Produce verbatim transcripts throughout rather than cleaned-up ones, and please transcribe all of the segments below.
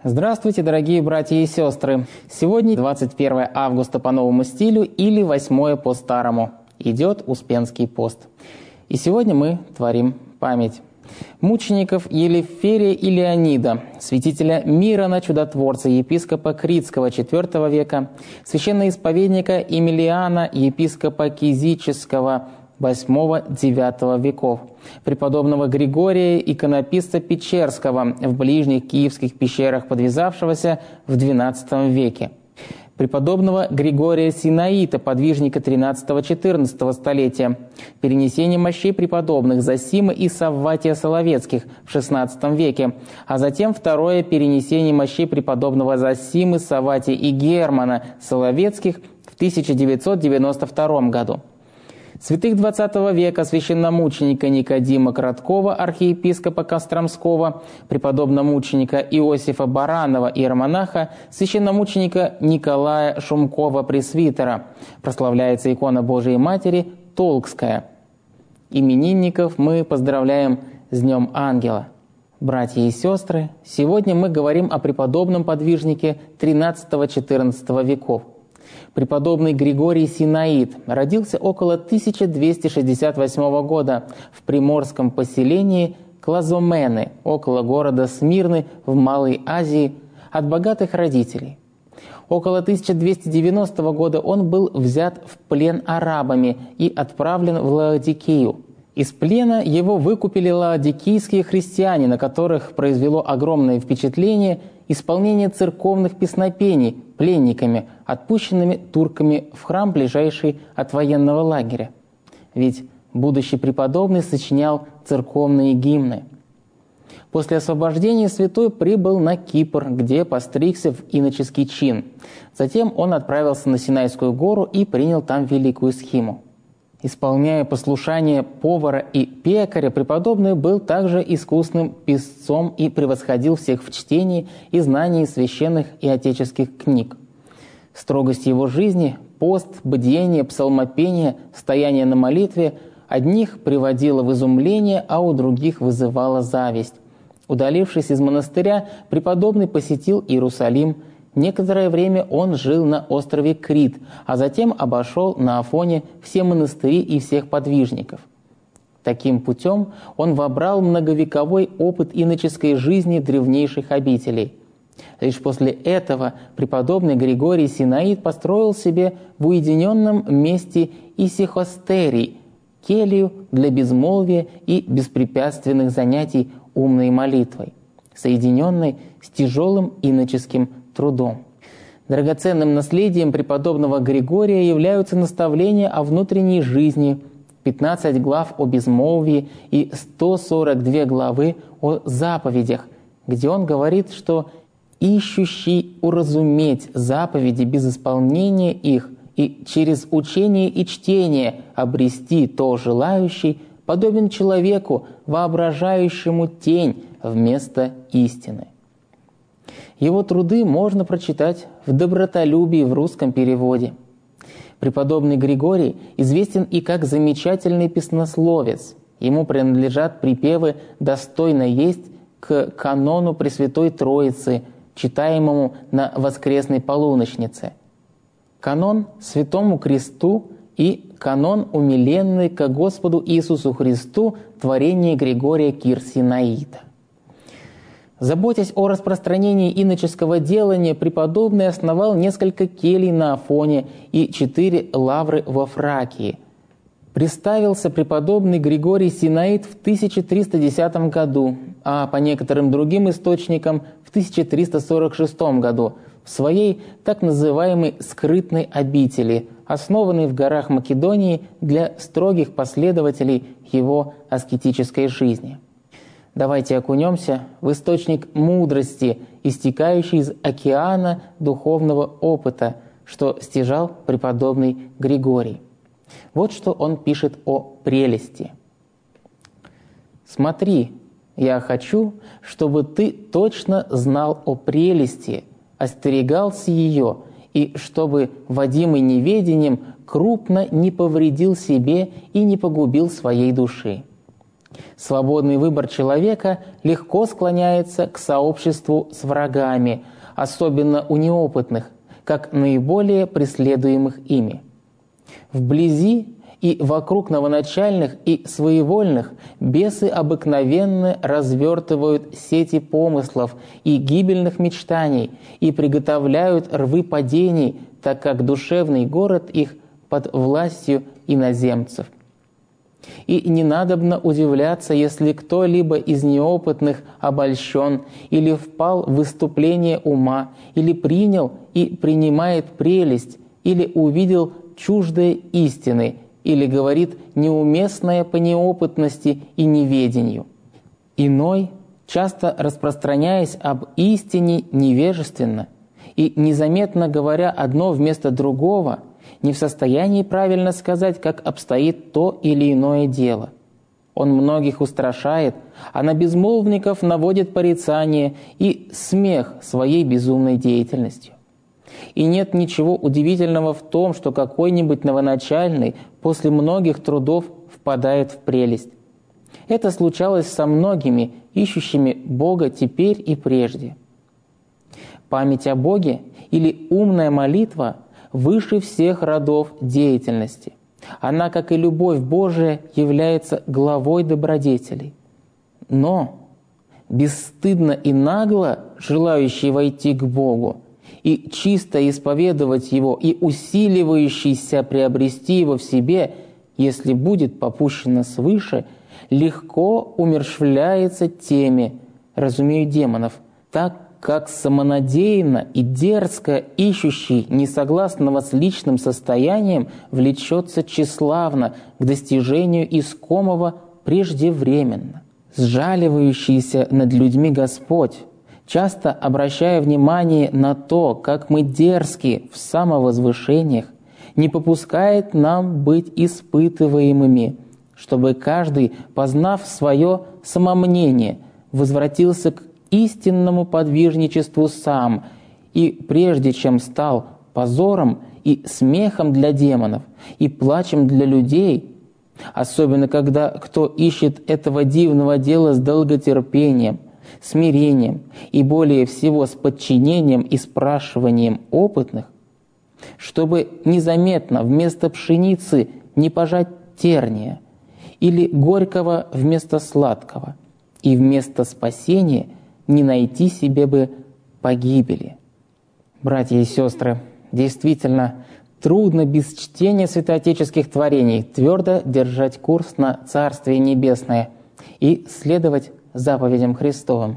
Здравствуйте, дорогие братья и сестры! Сегодня двадцать первое августа по новому стилю или восьмое по старому. Идет Успенский пост. И сегодня мы творим память мучеников Елеферия и Леонида, святителя Мирона Чудотворца, епископа Критского четвёртого века, священноисповедника Емелиана, епископа Кизического восьмого-девятого веков, преподобного Григория, иконописца Печерского, в ближних киевских пещерах подвязавшегося в двенадцатом веке, преподобного Григория Синаита, подвижника тринадцатого-четырнадцатого столетия, перенесение мощей преподобных Зосимы и Савватия Соловецких в шестнадцатом веке, а затем второе перенесение мощей преподобного Зосимы, Савватия и Германа Соловецких в тысяча девятьсот девяносто втором году. Святых двадцатого века священномученика Никодима Краткова, архиепископа Костромского, преподобномученика Иосифа Баранова, иеромонаха, священномученика Николая Шумкова, пресвитера. Прославляется икона Божией Матери Толкская. Именинников мы поздравляем с Днем Ангела. Братья и сестры, сегодня мы говорим о преподобном подвижнике тринадцатого-четырнадцатого веков. Преподобный Григорий Синаит родился около тысяча двести шестьдесят восьмого года в приморском поселении Клазомены, около города Смирны в Малой Азии, от богатых родителей. Около тысяча двести девяностого года он был взят в плен арабами и отправлен в Лаодикею. Из плена его выкупили лаодикийские христиане, на которых произвело огромное впечатление исполнение церковных песнопений пленниками, отпущенными турками в храм, ближайший от военного лагеря. Ведь будущий преподобный сочинял церковные гимны. После освобождения святой прибыл на Кипр, где постригся в иноческий чин. Затем он отправился на Синайскую гору и принял там великую схиму. Исполняя послушание повара и пекаря, преподобный был также искусным писцом и превосходил всех в чтении и знании священных и отеческих книг. Строгость его жизни, пост, бдение, псалмопение, стояние на молитве одних приводило в изумление, а у других вызывало зависть. Удалившись из монастыря, преподобный посетил Иерусалим. Некоторое время он жил на острове Крит, а затем обошел на Афоне все монастыри и всех подвижников. Таким путем он вобрал многовековой опыт иноческой жизни древнейших обителей. Лишь после этого преподобный Григорий Синаит построил себе в уединенном месте исихостерий, келью для безмолвия и беспрепятственных занятий умной молитвой, соединенной с тяжелым иноческим трудом. Драгоценным наследием преподобного Григория являются наставления о внутренней жизни, пятнадцать глав о безмолвии и сто сорок две главы о заповедях, где он говорит, что «ищущий уразуметь заповеди без исполнения их и через учение и чтение обрести то желающий, подобен человеку, воображающему тень вместо истины». Его труды можно прочитать в «Добротолюбии» в русском переводе. Преподобный Григорий известен и как замечательный песнословец. Ему принадлежат припевы «Достойно есть» к канону Пресвятой Троицы, читаемому на воскресной полуночнице, канон Святому Кресту и канон умиленный ко Господу Иисусу Христу, творение Григория Кир-Синаита. Заботясь о распространении иноческого делания, преподобный основал несколько келий на Афоне и четыре лавры во Фракии. Приставился преподобный Григорий Синаит в тысяча триста десятом году, а по некоторым другим источникам в тысяча триста сорок шестом году в своей так называемой «скрытной обители», основанной в горах Македонии для строгих последователей его аскетической жизни. Давайте окунемся в источник мудрости, истекающий из океана духовного опыта, что стяжал преподобный Григорий. Вот что он пишет о прелести. «Смотри, я хочу, чтобы ты точно знал о прелести, остерегался ее, и чтобы, водимый неведением, крупно не повредил себе и не погубил своей души. Свободный выбор человека легко склоняется к сообществу с врагами, особенно у неопытных, как наиболее преследуемых ими. Вблизи и вокруг новоначальных и своевольных бесы обыкновенно развертывают сети помыслов и гибельных мечтаний и приготовляют рвы падений, так как душевный город их под властью иноземцев. И не надобно удивляться, если кто-либо из неопытных обольщен или впал в выступление ума, или принял и принимает прелесть, или увидел чуждое истины, или говорит неуместное по неопытности и неведению. Иной, часто распространяясь об истине невежественно и незаметно говоря одно вместо другого, не в состоянии правильно сказать, как обстоит то или иное дело. Он многих устрашает, а на безмолвников наводит порицание и смех своей безумной деятельностью. И нет ничего удивительного в том, что какой-нибудь новоначальный после многих трудов впадает в прелесть. Это случалось со многими, ищущими Бога теперь и прежде. Память о Боге или умная молитва выше всех родов деятельности. Она, как и любовь Божия, является главой добродетелей. Но бесстыдно и нагло желающий войти к Богу и чисто исповедовать Его, и усиливающийся приобрести Его в себе, если будет попущено свыше, легко умерщвляется теми, разумею, демонов, так как самонадеянно и дерзко ищущий несогласного с личным состоянием влечется тщеславно к достижению искомого преждевременно. Сжаливающийся над людьми Господь, часто обращая внимание на то, как мы дерзки в самовозвышениях, не попускает нам быть испытываемыми, чтобы каждый, познав свое самомнение, возвратился к истинному подвижничеству сам, и прежде чем стал позором и смехом для демонов, и плачем для людей, особенно когда кто ищет этого дивного дела с долготерпением, смирением и более всего с подчинением и спрашиванием опытных, чтобы незаметно вместо пшеницы не пожать терния, или горького вместо сладкого, и вместо спасения не найти себе бы погибели. Братья и сестры, действительно трудно без чтения святоотеческих творений твердо держать курс на Царствие Небесное и следовать заповедям Христовым.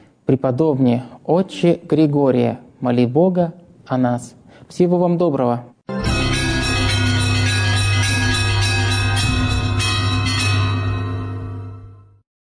Преподобнее Отче Григория, моли Бога о нас. Всего вам доброго.